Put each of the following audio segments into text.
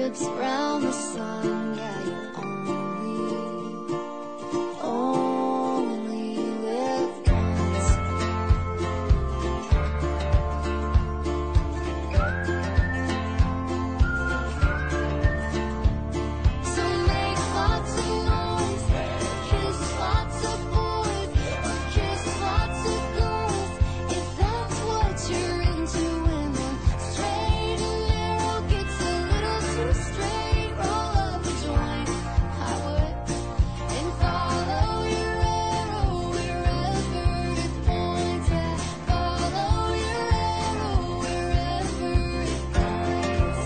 lips round the sun. Yeah, you only live once. So make lots of noise, kiss lots of boys, kiss lots of girls, if that's what you're into. When the straight and narrow gets a little too straight, roll up a joint, I would, and follow your arrow wherever it points at. Follow your arrow wherever it points.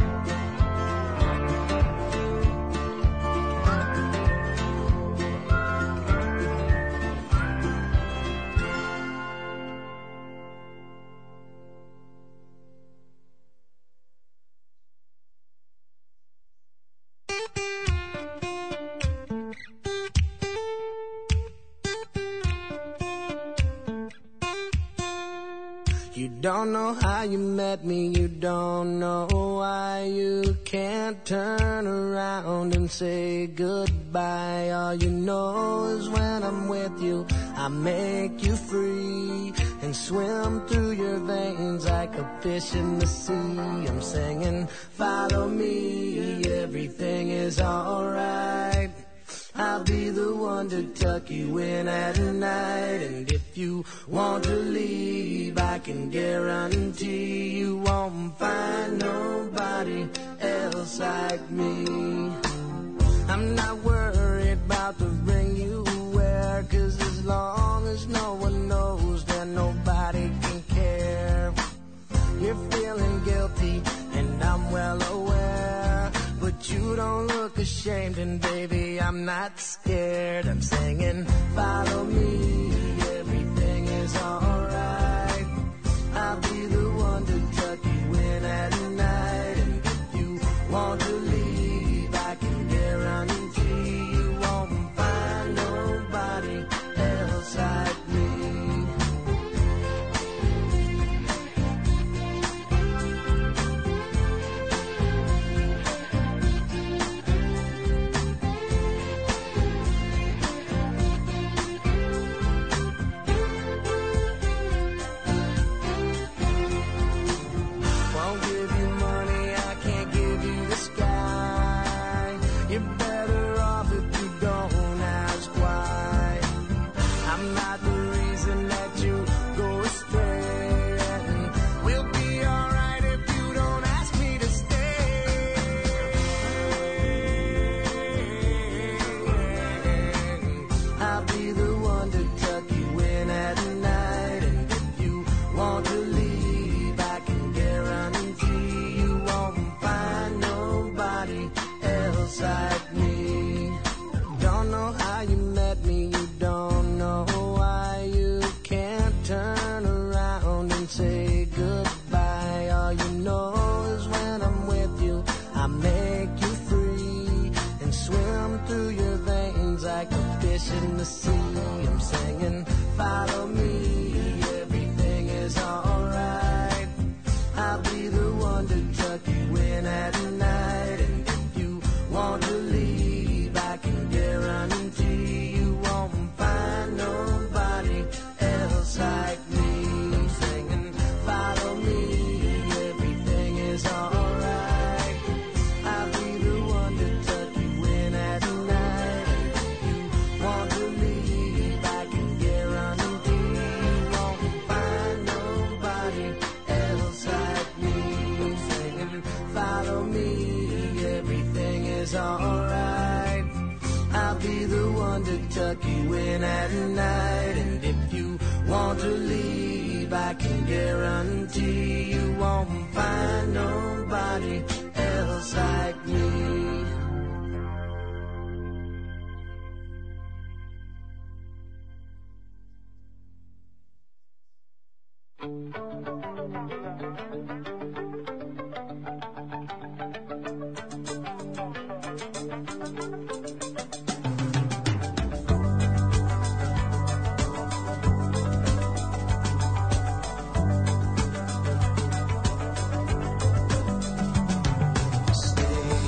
You don't know how you met me, you don't know why you can't turn around and say goodbye. All you know is when I'm with you, I make you free and swim through your veins like a fish in the sea. I'm singing, follow me, everything is alright. I'll be the one to tuck you in at night. And if you want to leave, I can guarantee you won't find nobody else like me. I'm not worried about the ring you wear, 'cause as long as no one knows, then nobody can care. You're feeling guilty, and I'm well aware, but you don't look ashamed, and baby, I'm not scared. I'm singing, follow me, everything is alright. I'll be the one to tuck you in at night. And if you want to leave, I can guarantee you won't find nobody else like me. Won't give you money, I can't give you the sky. You're better off if you don't ask why. I'm not the reason that you go astray, and we'll be alright if you don't ask me to stay. I'll be the one to tuck you in at night. And if you want to leave, I can guarantee you won't find nobody else like me. Don't know how you met me, you don't know why you can't turn around and say goodbye. All you know is when I'm with you, I make you free and swim through your veins like a fish in the sea. I'm singing, follow me, everything is alright. I'll be the one to tuck you in at night. And if you want to leave, I can guarantee you won't find nobody else like me. Singing, follow me, everything is alright. I'll be the one to tuck you in at night. And if you want to leave, I can guarantee you won't find nobody else like me. Singing, follow me, everything is alright. I'll be the one to tuck you in at night. And if you want to leave, I can guarantee you won't find nobody else like me. Stay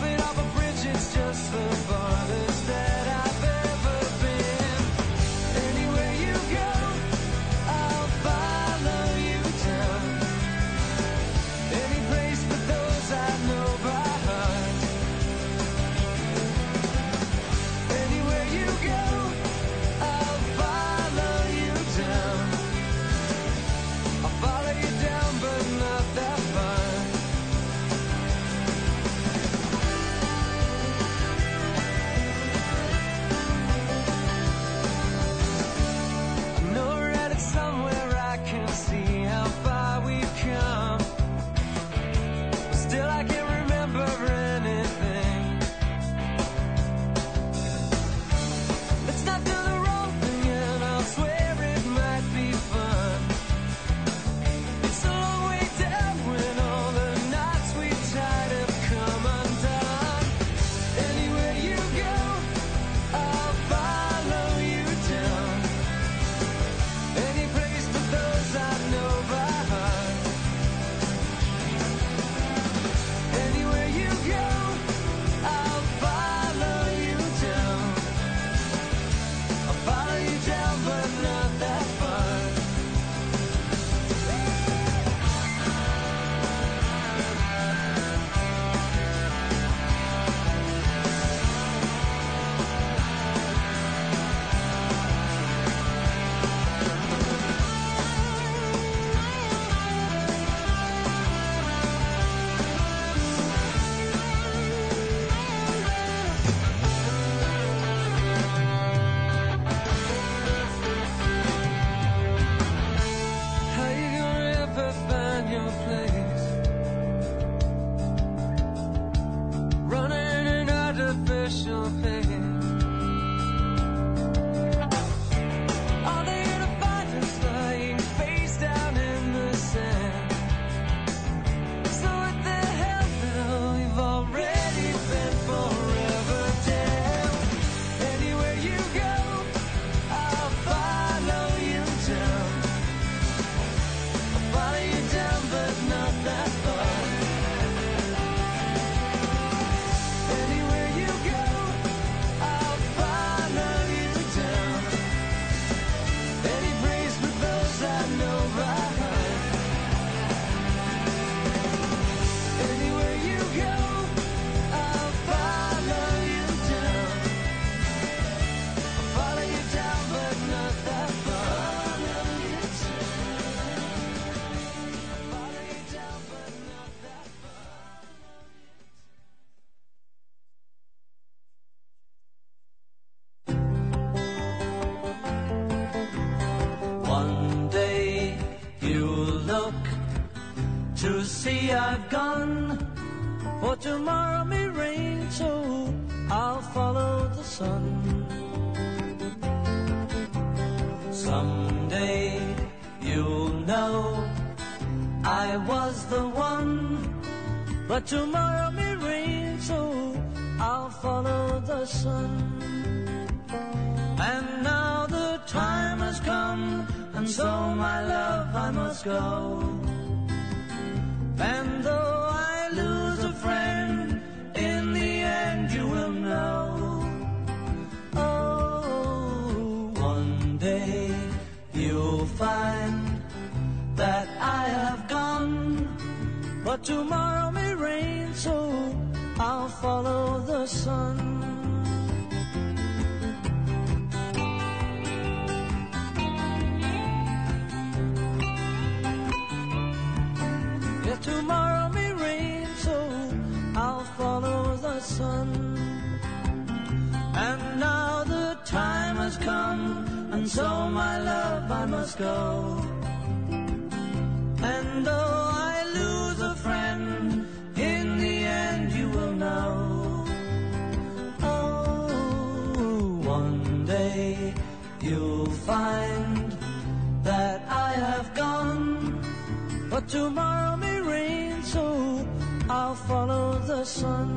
Jumping off a bridge, it's just the farthest that I've ever been. Anywhere you go, I'll follow you down. Any place but those I know by heart. Anywhere you go, I'll follow you down. I'll follow you down, but not that far. I know we're headed somewhere I can see how far we've come. Still I can't remember anything. Let's not do the wrong thing and I'll swear it might be fun. It's a long way down when all the knots we tied have come undone. Anywhere you go, I'll follow you down. Any place but those I know by heart. Anywhere you go, I'll follow you down. I'll follow you down, but not that far. How you gonna ever find your place? Running an artificial pace. Are they gonna find us lying face down in the sand? So what the hell now? We've already been forever damned. Anywhere you go, I'll follow you down. I'll follow you down, but not that far. Anywhere you go, I'll follow you down. Any place but those I know by heart. Anywhere you go, I'll follow you down. I'll follow you down, but not that far. Follow you down, but not that far. One day you'll look to see I've gone, for tomorrow may rain, so I'll follow the sun. Someday you'll know I was the one, but tomorrow may rain, so I'll follow the sun. And now the time has come, and so my love I must go. And though I lose a friend, in the end you will know. Oh, one day you'll find that I have gone, but tomorrow may rain, so I'll follow the sun. Yeah, tomorrow may rain, so I'll follow the sun. And now the time has come, and so my love I must go. And though I lose a friend, in the end you will know. Oh, one day you'll find that I have gone, but tomorrow may rain, so I'll follow the sun.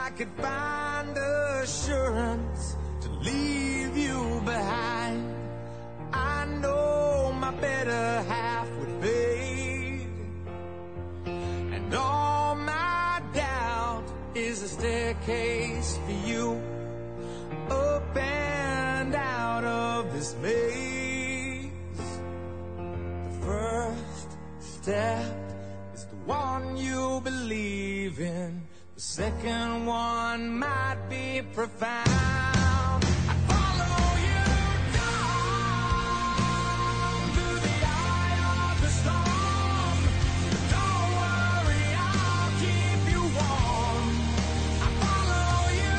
I could find assurance to leave you behind, I know my better half would fade, and all my doubt is a staircase for you, up and out of this maze. The first step is the one you believe in. The second one might be profound. I follow you down through the eye of the storm. Don't worry, I'll keep you warm. I follow you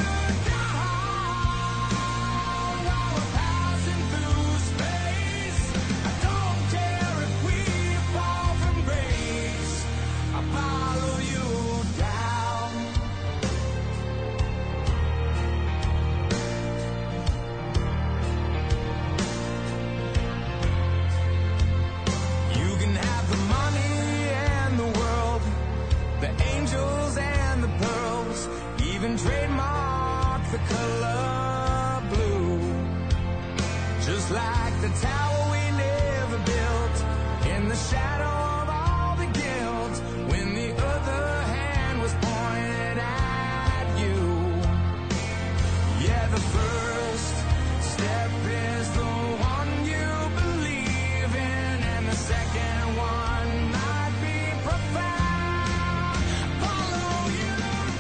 down while we're passing through space. I don't care if we fall from grace. I follow you down. You can have the money and the world, the angels and the pearls, even trademark the color blue. Just like the tower we never built, in the shadow of all the guilt, when the other hand was pointed at you. Yeah, the first step is the one you believe in, and the second one might be profound. Follow you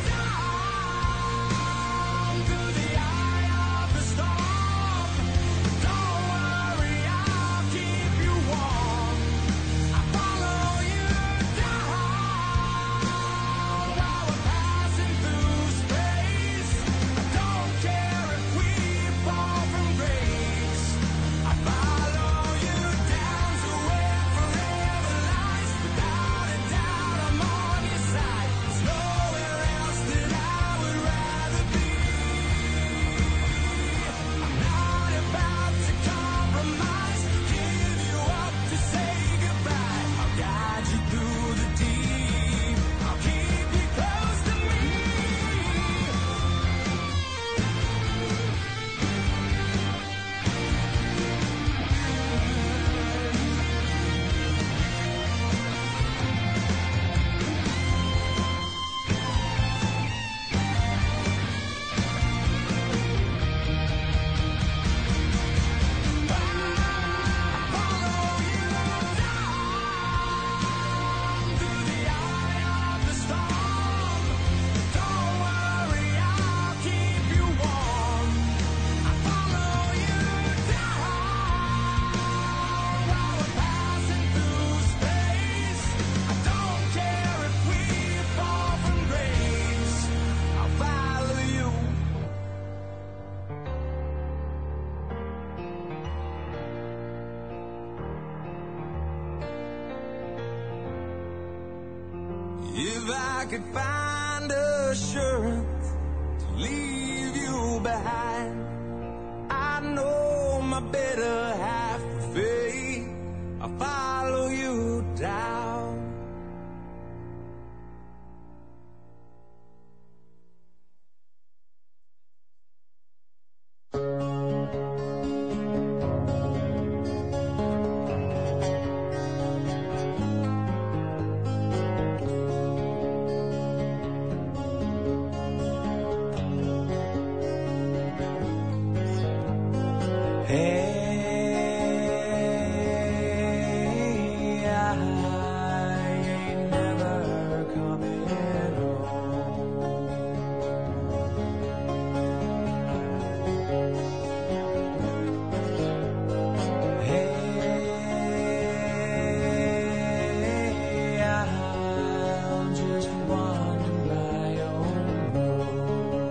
down through the eye of the storm. Don't worry, I'll keep you warm. I follow you down while we're passing through space. I don't care if we fall from grace. I follow you down to where forever lies. Without a doubt, I'm on your side. There's nowhere else that I would rather be. I'm not about to compromise, give you up to say goodbye. I'll guide you through the deep. I'll keep you close to me. Follow you down through the eye of the storm. Don't worry, I'll keep you warm. I follow you down while we're passing through space. I don't care if we fall from grace. I'll follow you. If I could find assurance to leave you behind, I know my better half would fade. I'll follow you down. Hey, I ain't never coming home. Hey, I'll just wander my own road.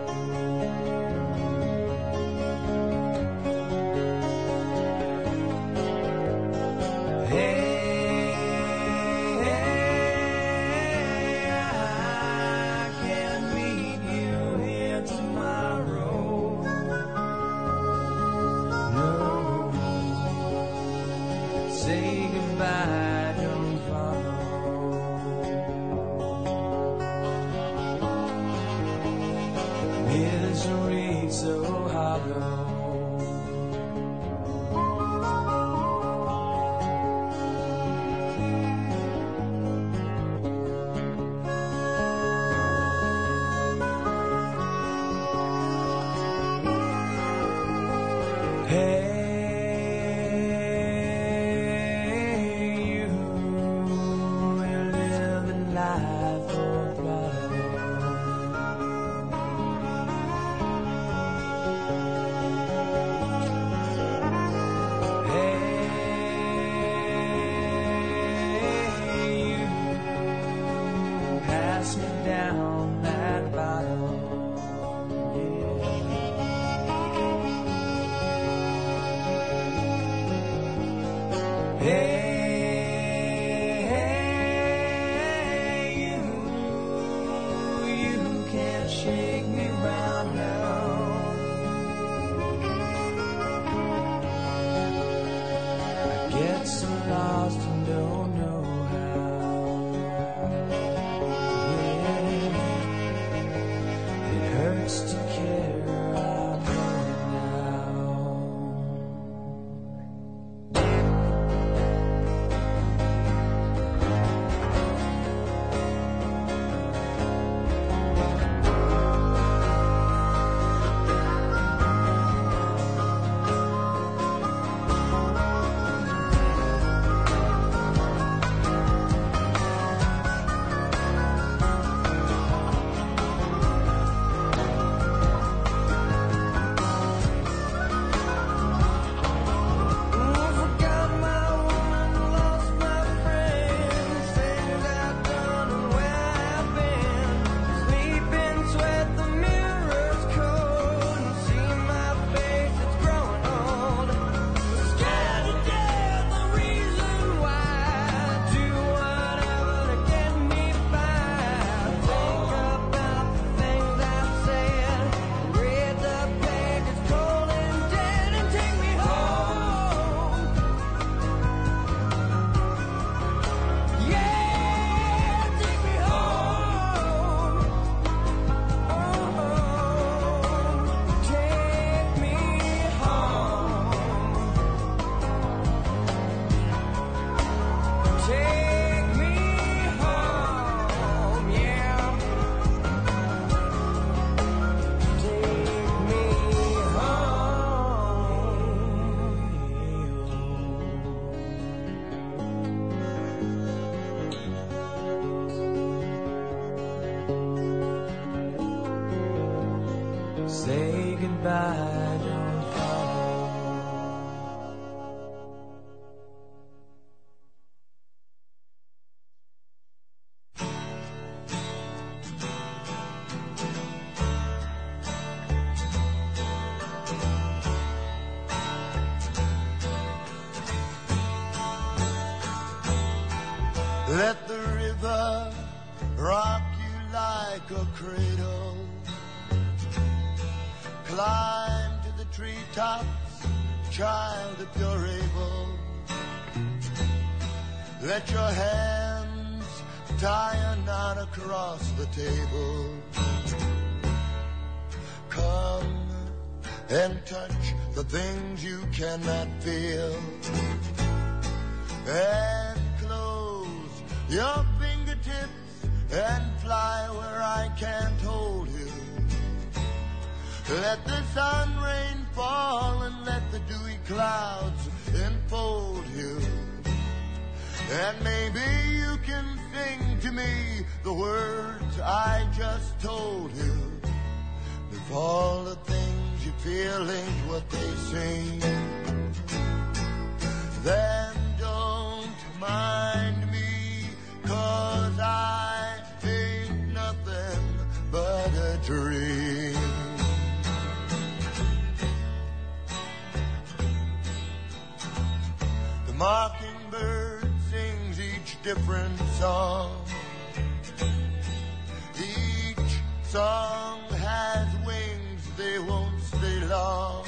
so hollow. Say goodbye, don't Let the river rock you like a cradle. Climb to the treetops, child, if you're able. Let your hands tie a knot across the table. Come and touch the things you cannot feel. And close your fingertips and fly where I can't hold you. Let the sun rain fall and let the dewy clouds enfold you. And maybe you can sing to me the words I just told you. If all the things you feel ain't what they sing, then don't mind me, 'cause I ain't nothing but a dream. The mockingbird sings each different song. Each song has wings, they won't stay long.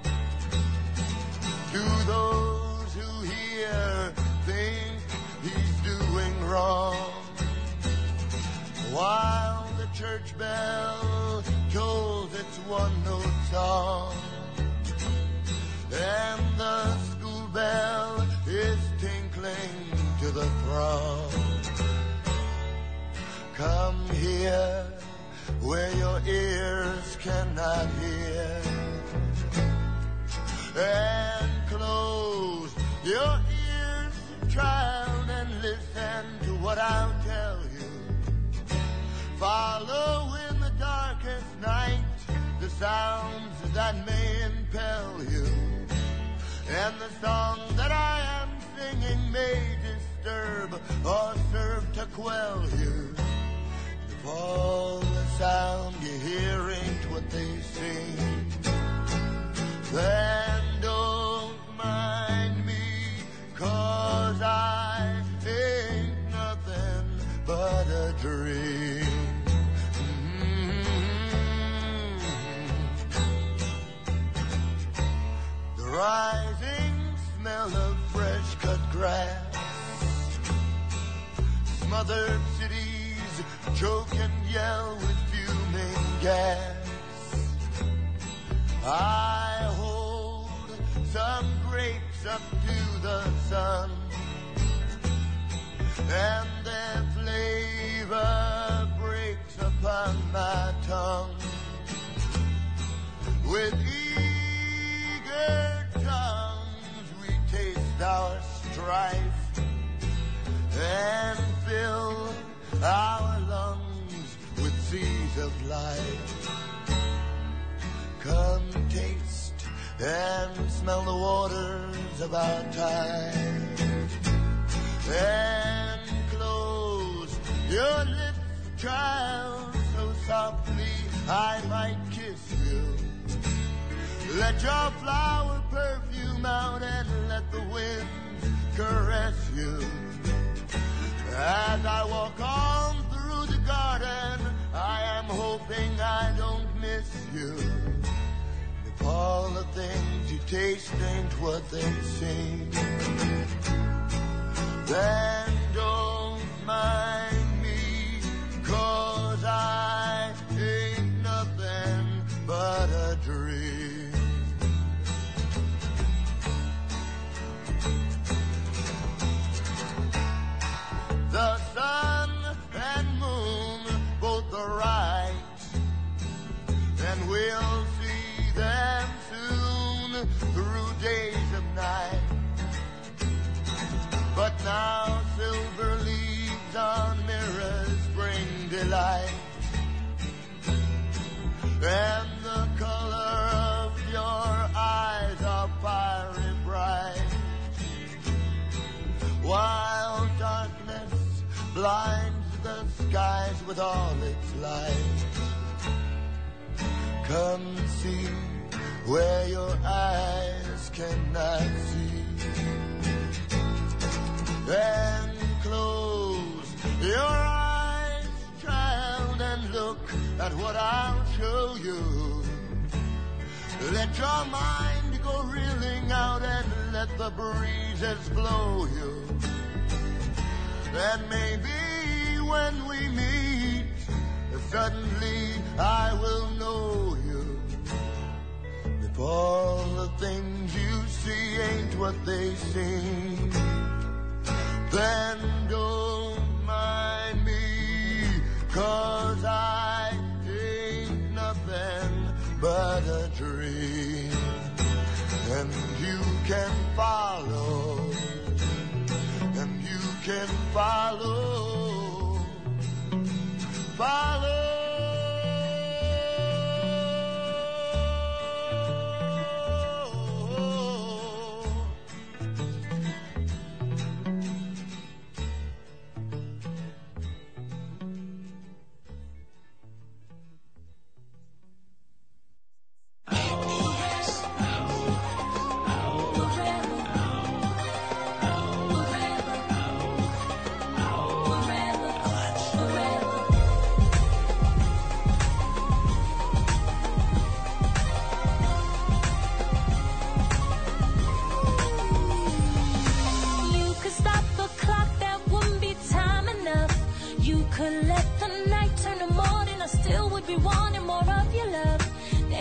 Do those who hear think he's doing wrong? While the church bell tolls its its one-note song. And the school bell is tinkling to the throng. Come here where your ears cannot hear, and close your ears, child, and listen to what I'll tell you. Follow in the darkest night the sounds that may impel you, and the song that I am singing may disturb or serve to quell you. If all the sound you hear ain't what they sing, then don't mind me, 'cause I ain't nothing but a dream. The rising smell of fresh cut grass, smothered cities choke and yell with fuming gas. I hold some grapes up to the sun, and their flavor breaks upon my tongue. With eager tongues we taste our strife and fill our lungs with seas of life. Come taste and smell the waters of our time, and close your lips, child, so softly I might kiss you. Let your flower perfume out and let the wind caress you. As I walk on through the garden, I am hoping I don't miss you. If all the things you taste ain't what they seem, then don't mind me, 'cause I ain't nothing but a dream. The sun and moon both are right, and we'll see them soon through days of night. But now silver leaves on mirrors bring delight, and the color of your eyes are fiery bright, while darkness blinds the skies with all its light. Come see where your eyes cannot see, and close your eyes, child, and look at what I'll show you. Let your mind go reeling out and let the breezes blow you. And maybe when we meet, suddenly I will know you. If all the things you see ain't what they seem, then don't mind me, 'cause I ain't nothing but a dream. And you can follow, and you can follow. Could let the night turn to morning, I still would be wanting more of your love.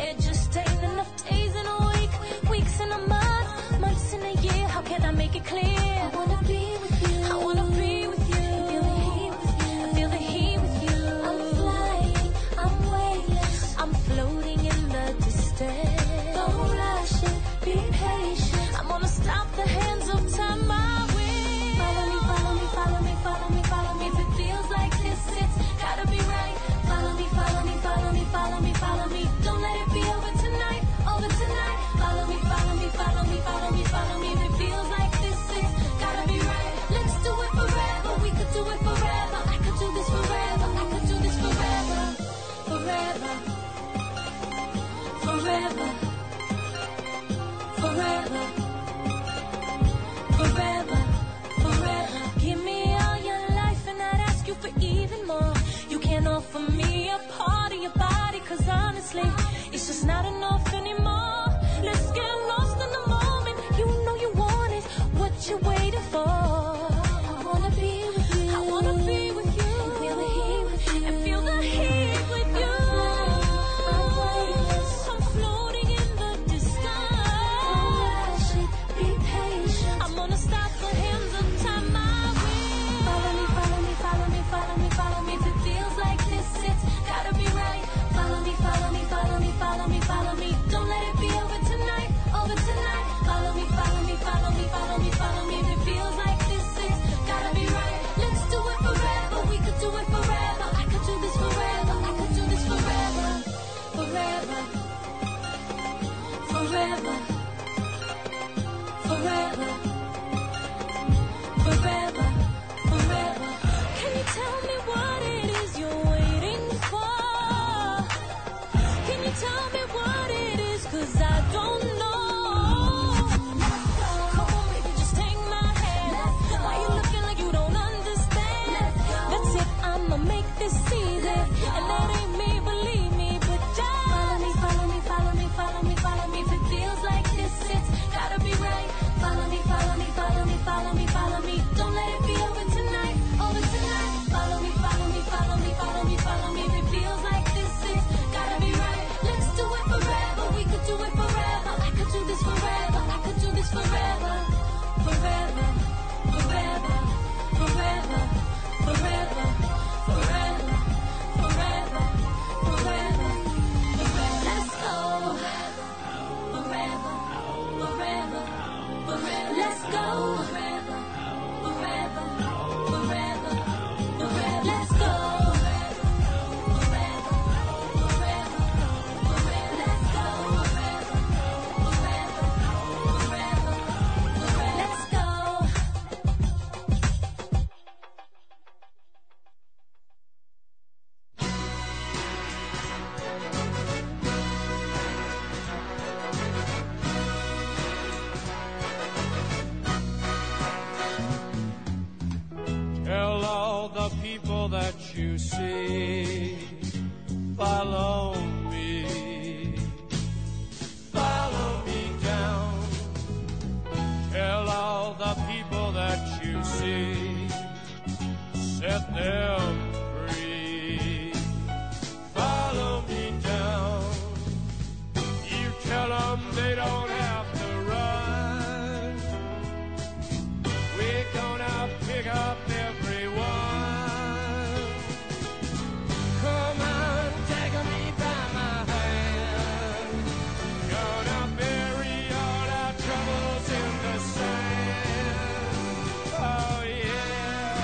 all the people that you see. Follow me. Follow me down. Tell all the people that you see. Set them free. Follow me down. You tell them they don't have to run. We're gonna pick up everyone. Come on, take me by my hand. Gonna bury all our troubles in the sand. Oh yeah.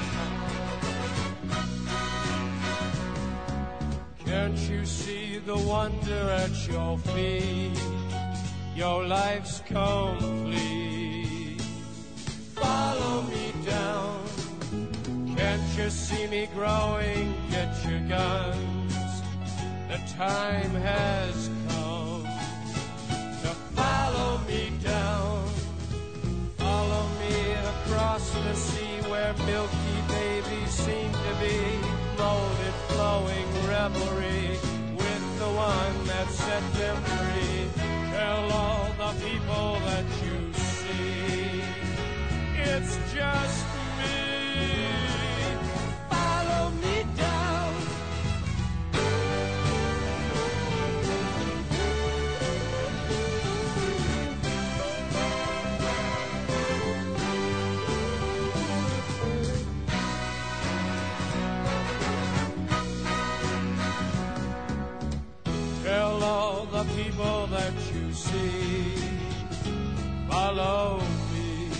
Can't you see the wonder at your feet? Your life's complete. Follow me down. Can't you see me growing? Get your guns. The time has come to follow me down. Follow me across the sea where milky babies seem to be. Molded, flowing revelry with the one that set them free. Tell all the people that you see, it's just me. Follow me down. Tell all the people that you see, follow me.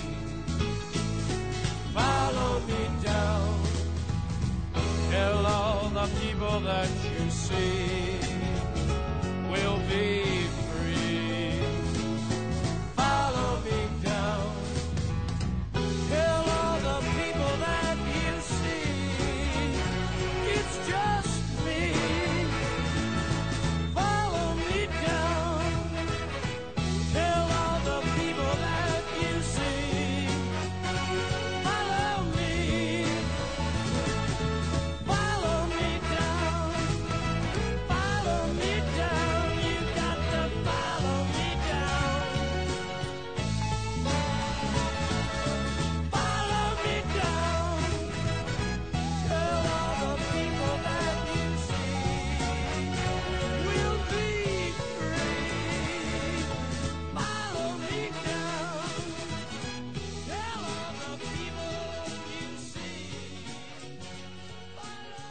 Follow me down. Tell all the people that you see will be free. Follow me down. Tell all the people that you see it's just me. Follow me down. Tell all the people that you see. Follow me. Follow me down. Follow me down. You got to follow me down. Follow me down. Tell all the people that you see will be free. Follow me down. Tell all the people you see. Follow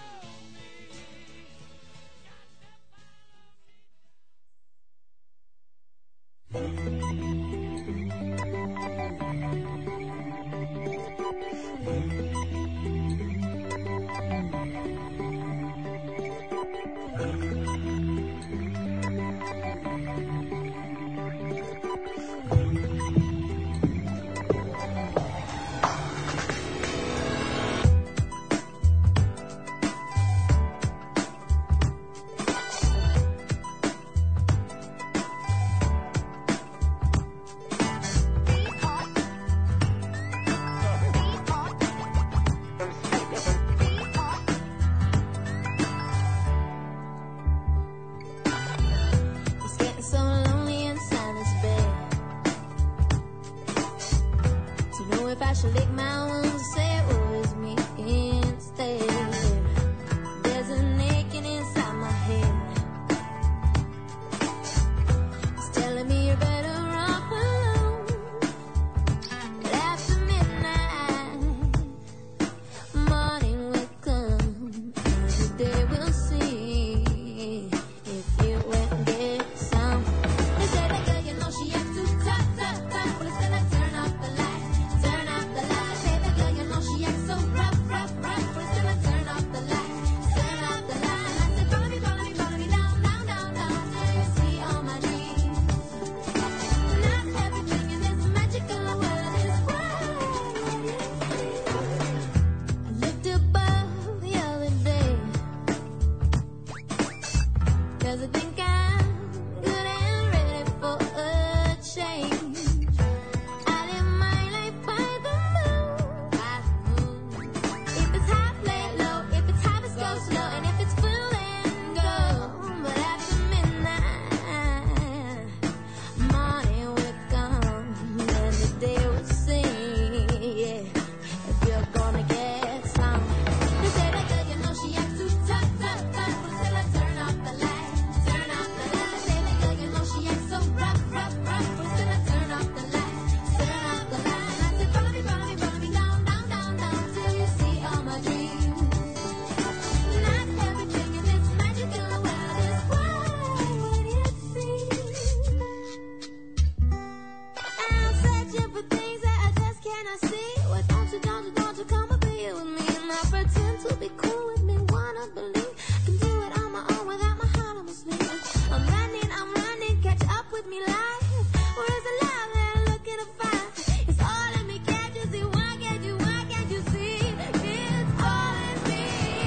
pretend to be cool with me, wanna believe I can do it on my own without my heart on my sleeve. I'm running, catch up with me life. Where's the love that I'm looking to find? It's all in me, can't you see? Why can't you see? It's all in me,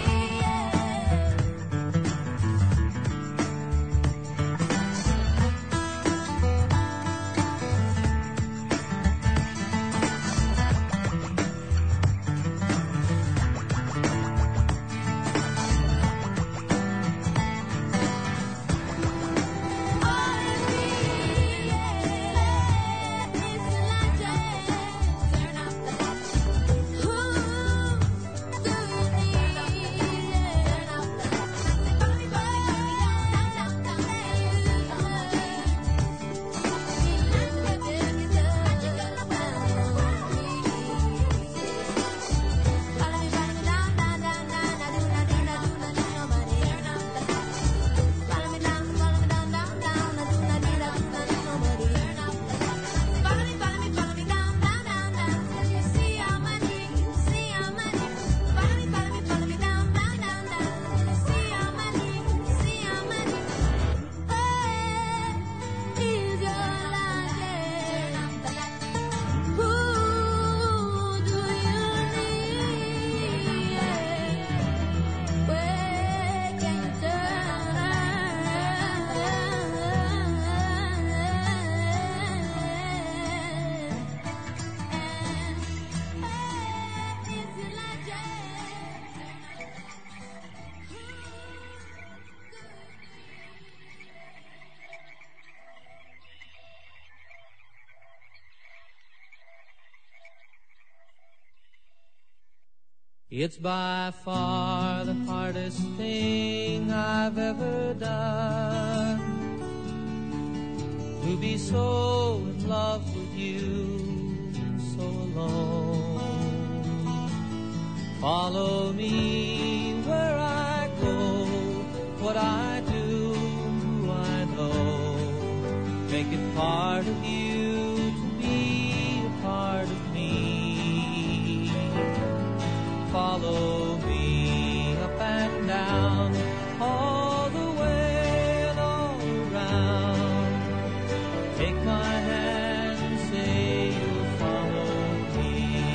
It's by far the hardest thing I've ever done, to be so in love with you, so alone. Follow me where I go, what I do, who I know. Make it part of you to be a part of me. Follow me up and down, all the way and all around. Take my hand and say you'll follow me.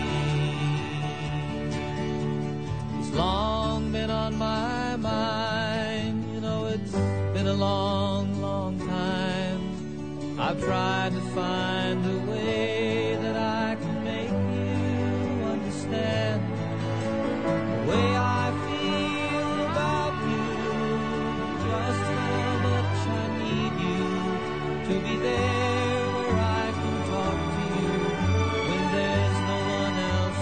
It's long been on my mind, you know it's been a long, long time. I've tried to find a way that I can make you understand the way I feel about you, just how much I need you to be there where I can talk to you when there's no one else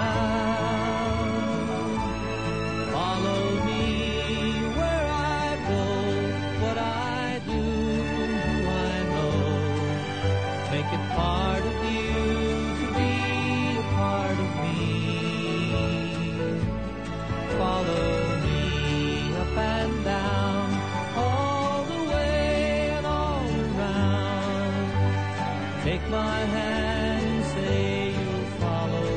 around. Follow me where I go, what I do, who I know. Make it part of you to be a part of me. Follow me up and down, all the way and all around. Take my hand and say you'll follow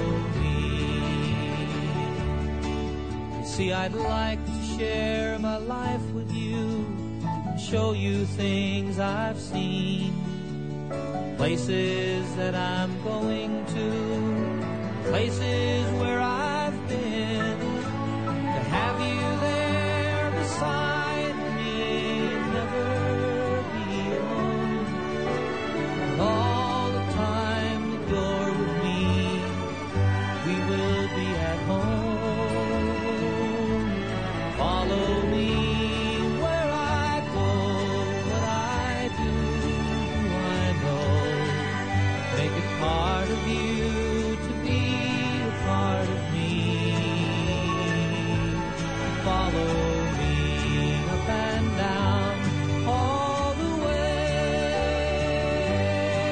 me. You see, I'd like to share my life with you, show you things I've seen, places that I'm going to, places where I've been. To have you there beside me, never be alone. And all the time that you're with me, we will be at home. Follow me where I go, what I do, who I know. Make it part of you to be a part of me. Follow me up and down, all the way.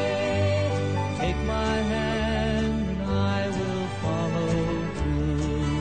Take my hand and I will follow through.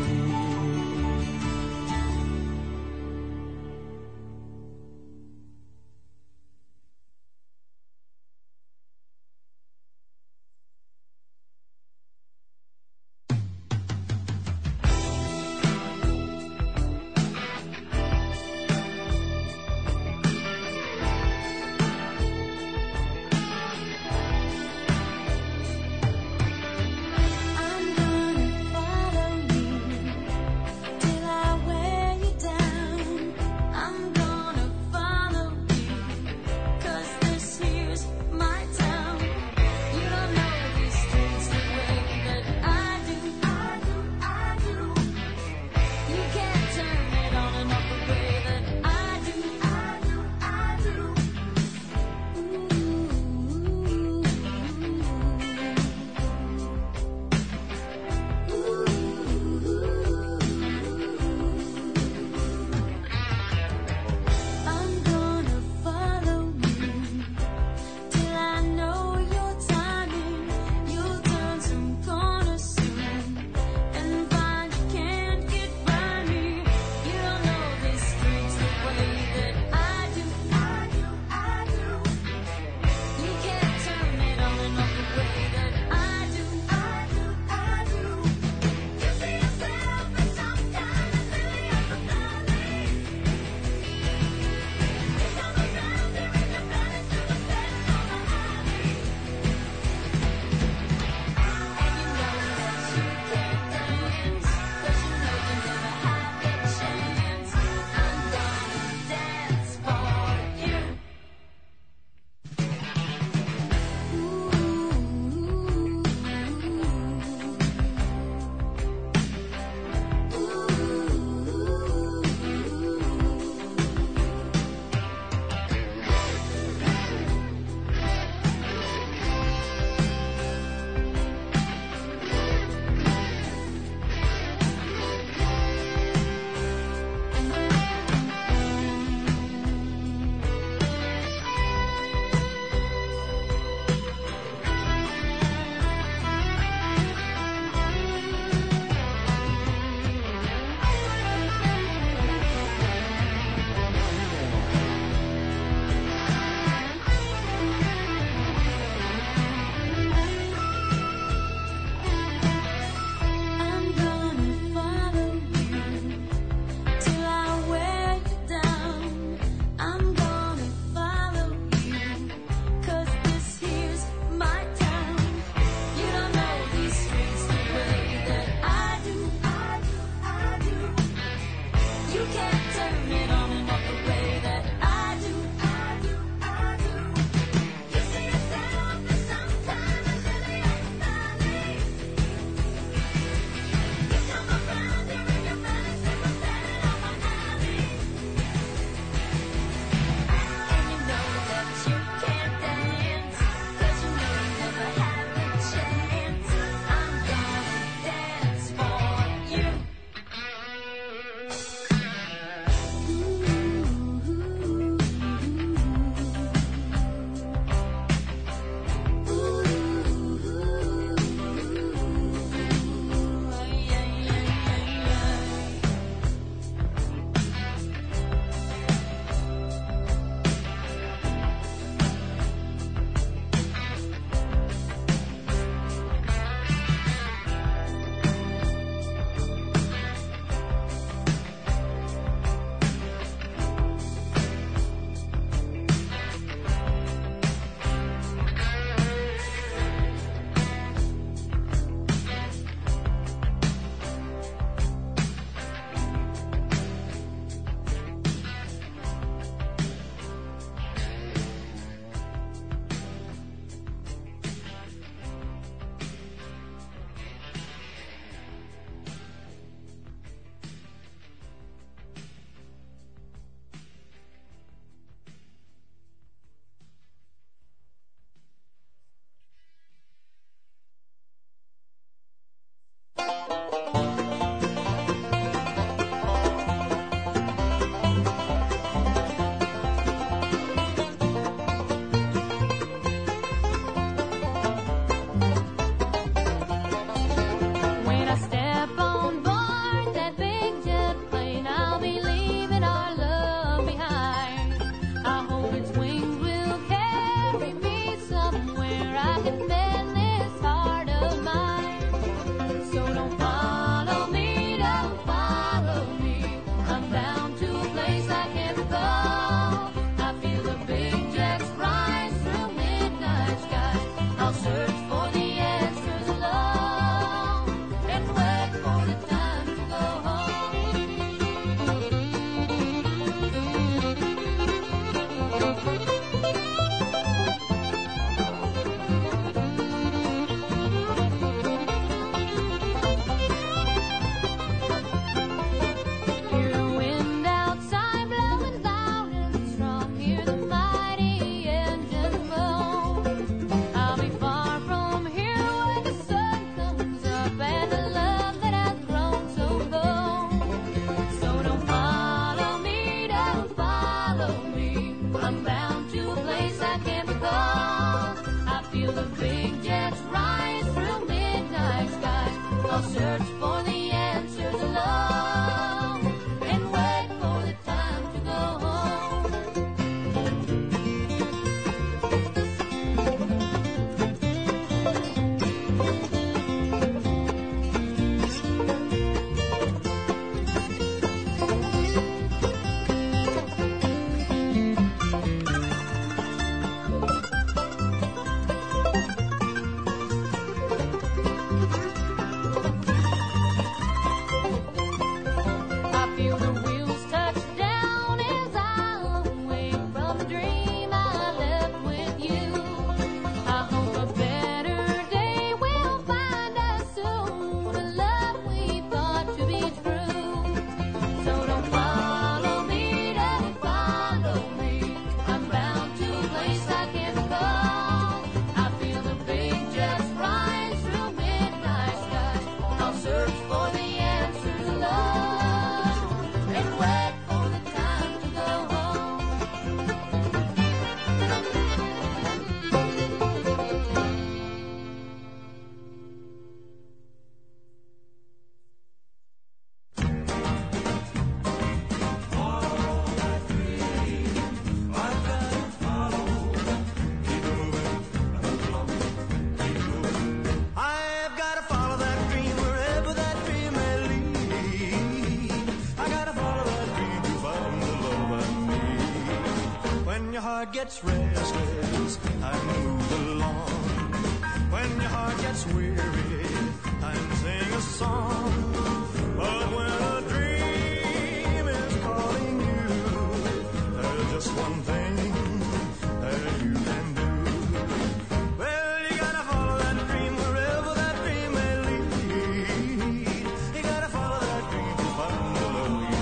heart gets restless, I move along. When your heart gets weary, I sing a song. But when a dream is calling you, there's just one thing that you can do. Well, you gotta follow that dream wherever that dream may lead. You gotta follow that dream to find the love you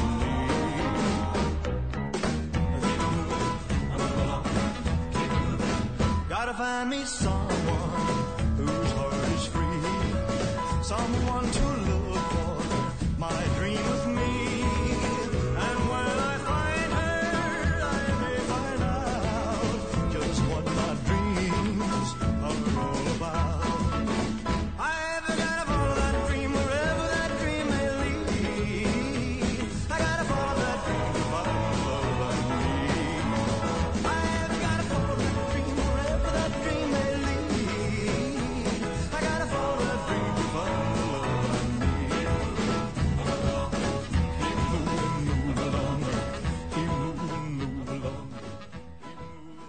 need. Gotta find me someone whose heart is free, someone to look for my dream with me. And when I find her, I may find out just what my dreams are all about. I've gotta follow that dream wherever that dream may lead. I gotta follow that dream to find the love I need. I've gotta follow that dream wherever that dream may lead. I gotta follow that dream to find the love I need. Keep moving, move along. Keep moving, move along. Keep moving.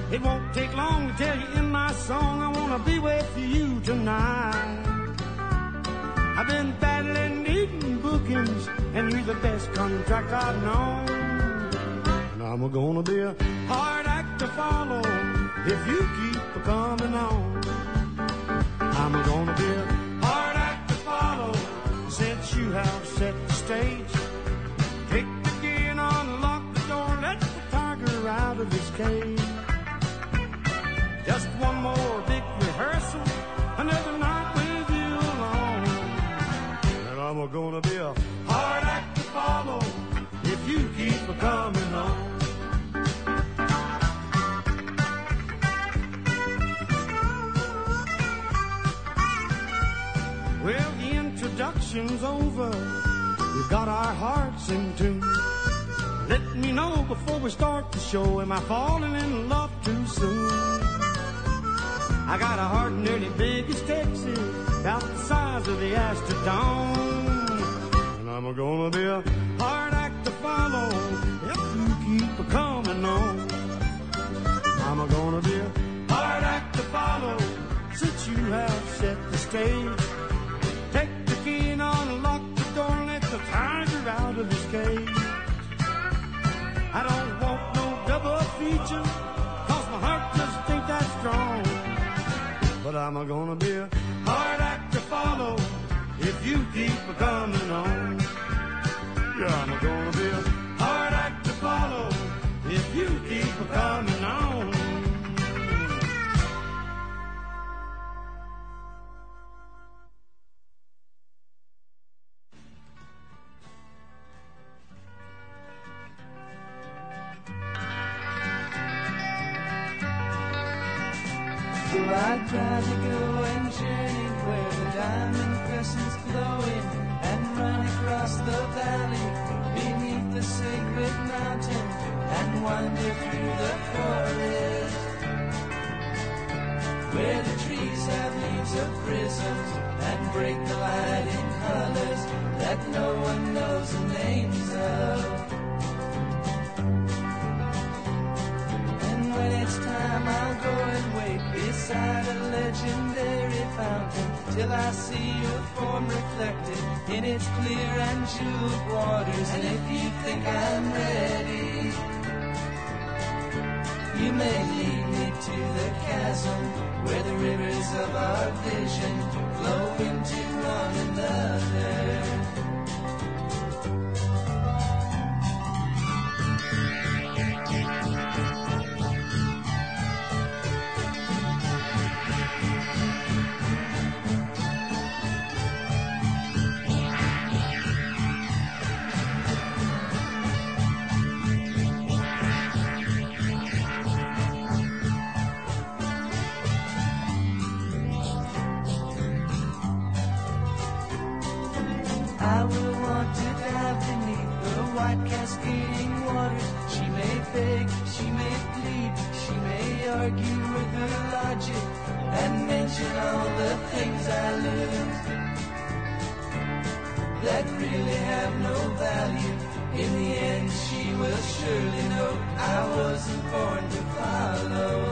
It won't take long to tell you in my song I wanna be with you tonight. I've been battling, needing bookings, and you're the best contract I've known. And I'm gonna be a hard act to follow if you keep coming on. I'm gonna be a hard act to follow since you have set the stage. Take the key and unlock the door, let the tiger out of his cage. Just one more big rehearsal, another night with you alone. And I'm gonna be a hard act to follow if you keep coming on. Well, the introduction's over. We've got our hearts in tune. Let me know before we start the show, am I falling in love too soon? I got a heart nearly big as Texas, about the size of the Astrodome. And I'm gonna be a hard act to follow if you keep coming on. I'm gonna be a hard act to follow since you have set the stage. Take the key and unlock the door and let the tiger out of his cage. I don't want no double feature, cause my heart just ain't that strong. But I'm gonna be a hard act to follow if you keep coming on. Yeah, I'm gonna be a hard act to follow if you keep coming on. So I try to go and journey where the diamond crescent's glowing, and run across the valley beneath the sacred mountain, and wander through the forest where the trees have leaves of prisms and break the light in colors that no one knows the names of. When it's time, I'll go and wait beside a legendary fountain till I see your form reflected in its clear and jeweled waters. And if you think I'm ready, you may lead me to the chasm where the rivers of our vision flow into one another. I will want to dive beneath the white cascading waters. She may beg, she may plead, she may argue with her logic and mention all the things I lose that really have no value. In the end, she will surely know I wasn't born to follow.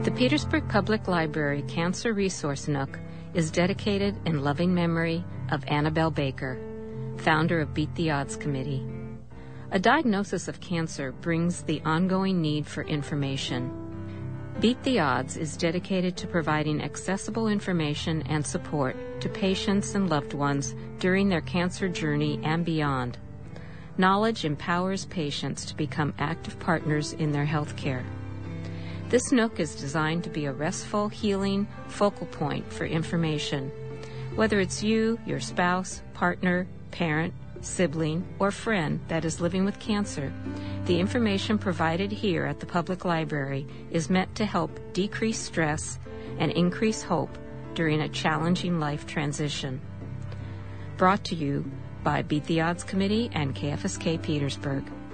The Petersburg Public Library Cancer Resource Nook is dedicated in loving memory of Annabelle Baker, founder of Beat the Odds Committee. A diagnosis of cancer brings the ongoing need for information. Beat the Odds is dedicated to providing accessible information and support to patients and loved ones during their cancer journey and beyond. Knowledge empowers patients to become active partners in their health care. This nook is designed to be a restful, healing focal point for information. Whether it's you, your spouse, partner, parent, sibling, or friend that is living with cancer, the information provided here at the public library is meant to help decrease stress and increase hope during a challenging life transition. Brought to you by Beat the Odds Committee and KFSK Petersburg.